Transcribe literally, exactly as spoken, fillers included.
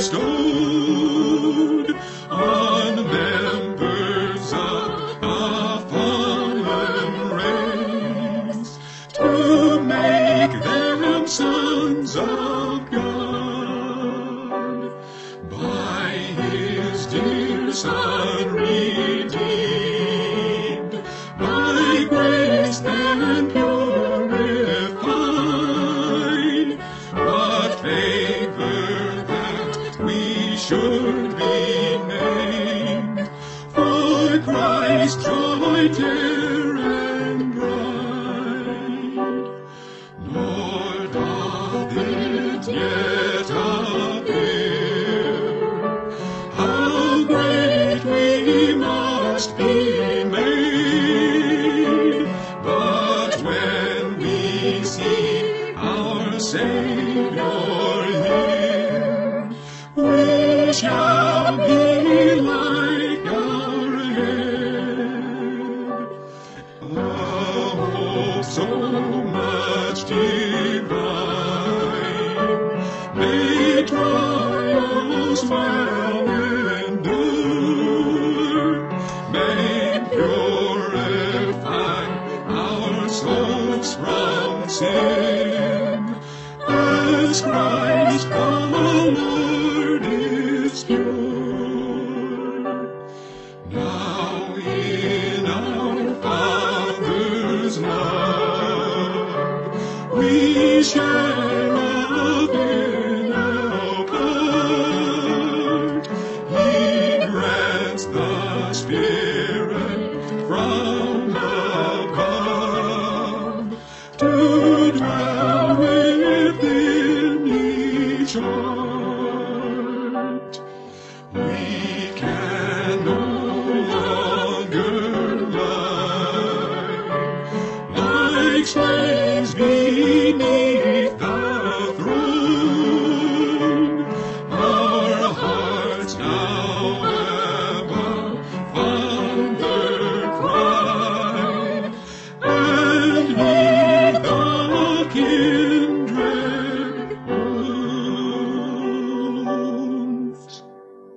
bestowed on members of a fallen race, to make them sons of God. By his dear Son redeemed, by grace then purified, what favor that we should be named, for Christ's joy dear and bright. Nor doth it yet appear how great we must be made, but when we see our Savior here, we shall be like our head. A hope so much divine, may trials well endure, may purify our souls from sin, as Christ the Lord is pure. Now in our Father's love we share of in our part. He grants the Spirit from above to dwell within each heart. We can no longer lie like slaves beneath the